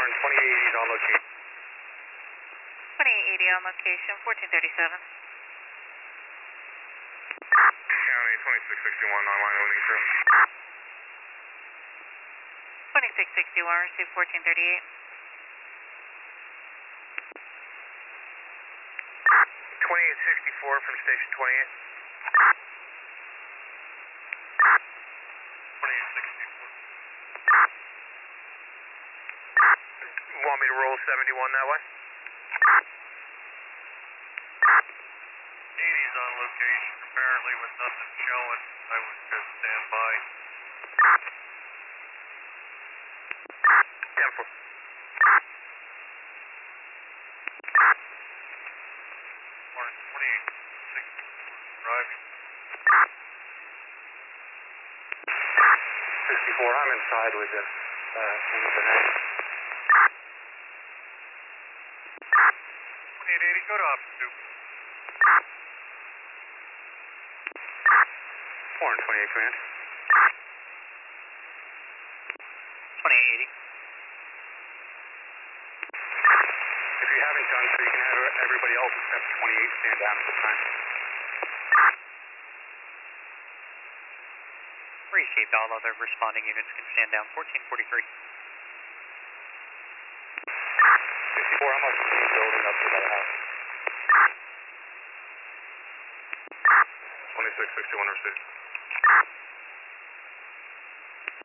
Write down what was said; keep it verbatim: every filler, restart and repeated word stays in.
Warren, twenty-eight eighty is on location. twenty-eight eighty on location, fourteen thirty-seven. County, twenty-six sixty-one, online loading through. twenty-six sixty-one, receive fourteen thirty-eight. twenty-eight sixty-four from station twenty-eight. twenty-eight sixty-four. Want me to roll seventy-one that way? eighty's on location, apparently with nothing showing. I would just stand by. ten four. twenty-eight sixty, driving. sixty-four, I'm inside with the, uh, with the net. twenty-eight eighty, go to option two. four and twenty-eight, command. twenty-eight eighty. If you haven't done so, you can have everybody else except twenty-eight stand down at this time. Received, all other responding units can stand down, fourteen forty-three. sixty-four, how much is the building up to that house? twenty-six sixty-one received.